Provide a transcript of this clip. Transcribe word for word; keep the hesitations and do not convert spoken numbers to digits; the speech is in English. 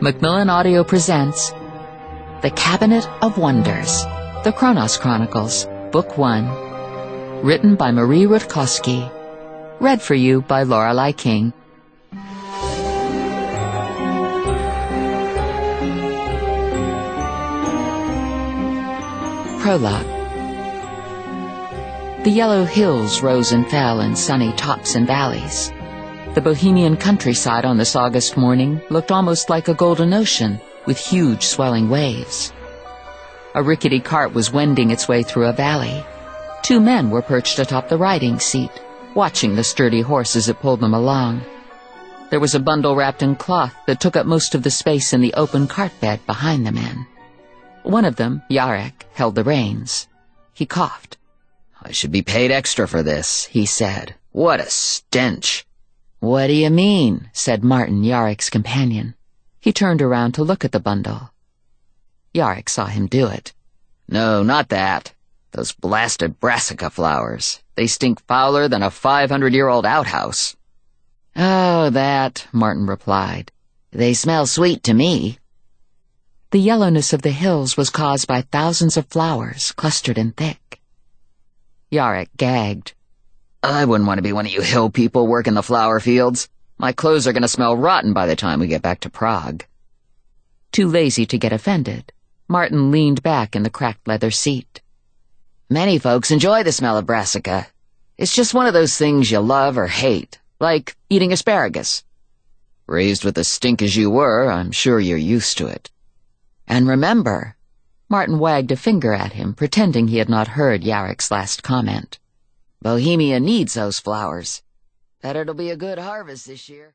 Macmillan Audio presents The Cabinet of Wonders, The Kronos Chronicles, Book One, written by Marie Rutkowski, read for you by Lorelei King. Prologue. The yellow hills rose and fell in sunny tops and valleys. The Bohemian countryside on this August morning looked almost like a golden ocean with huge swelling waves. A rickety cart was wending its way through a valley. Two men were perched atop the riding seat, watching the sturdy horse as it pulled them along. There was a bundle wrapped in cloth that took up most of the space in the open cart bed behind the men. One of them, Yarek, held the reins. He coughed. "I should be paid extra for this," he said. "What a stench!" "What do you mean?" said Martin, Yarek's companion. He turned around to look at the bundle. Yarek saw him do it. "No, not that. Those blasted brassica flowers. They stink fouler than a five-hundred-year-old outhouse." "Oh, that," Martin replied. "They smell sweet to me." The yellowness of the hills was caused by thousands of flowers clustered and thick. Yarek gagged. "I wouldn't want to be one of you hill people working the flower fields. My clothes are going to smell rotten by the time we get back to Prague." Too lazy to get offended, Martin leaned back in the cracked leather seat. "Many folks enjoy the smell of brassica. It's just one of those things you love or hate, like eating asparagus. Raised with the stink as you were, I'm sure you're used to it. And remember," Martin wagged a finger at him, pretending he had not heard Yarek's last comment, "Bohemia needs those flowers. Bet it'll be a good harvest this year."